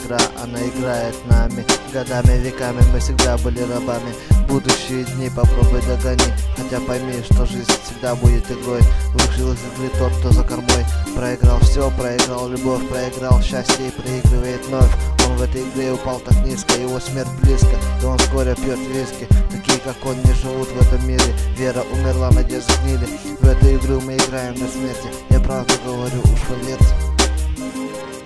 игра, она играет нами. Годами, веками мы всегда были рабами. Будущие дни попробуй догони, хотя пойми, что жизнь всегда будет игрой. Вышел из игры тот, кто за кормой. Проиграл все, проиграл любовь, проиграл счастье и проигрывает вновь. Он в этой игре упал так низко, его смерть близко, и он вскоре пьет виски. Такие как он не живут в этом мире. Вера умерла, надежды гнили. В эту игру мы играем до смерти. Я правду говорю, уж поверьте.